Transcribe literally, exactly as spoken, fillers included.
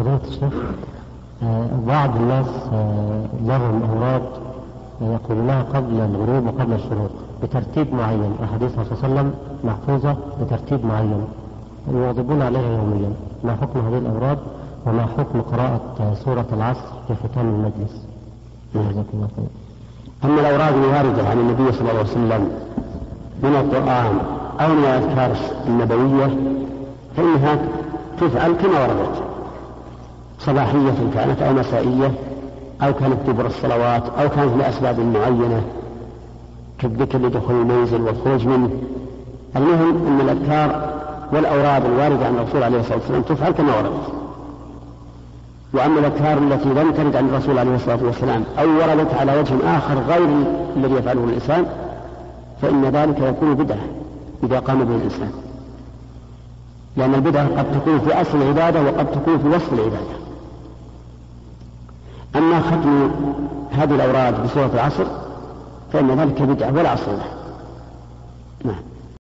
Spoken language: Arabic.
فضيلة الشيخ، بعض الناس لهم أوراد يقول لها قبل الغروب وقبل الشروق بترتيب معين، أحاديث الرسول صلى الله عليه وسلم محفوظة بترتيب معين يواظبون عليها يوميا، ما حكم هذه الأوراد وما حكم قراءة سورة العصر في ختام المجلس؟ جزاكم الله خير. أما الأوراد الواردة عن النبي صلى الله عليه وسلم من القرآن أو من الأذكار النبوية فإنها تفعل كما وردت، صباحية كانت أو مسائية أو كانت دبر الصلوات أو كانت لأسباب معينة كالذكر لدخول المنزل والخروج منه. المهم أن الأذكار والأوراد الواردة عن الرسول عليه الصلاة والسلام تفعل كما وردت. وأما الأذكار التي لم ترد عن الرسول عليه الصلاة والسلام أو وردت على وجه آخر غير الذي يفعله الإنسان فإن ذلك يكون بدعة إذا قام به الإنسان، لأن البدعة قد تكون في أصل العبادة وقد تكون في وسط العبادة. أما ختم هذه الأوراد بسورة العصر فإن ذلك بدعة ولا أصل له. نعم.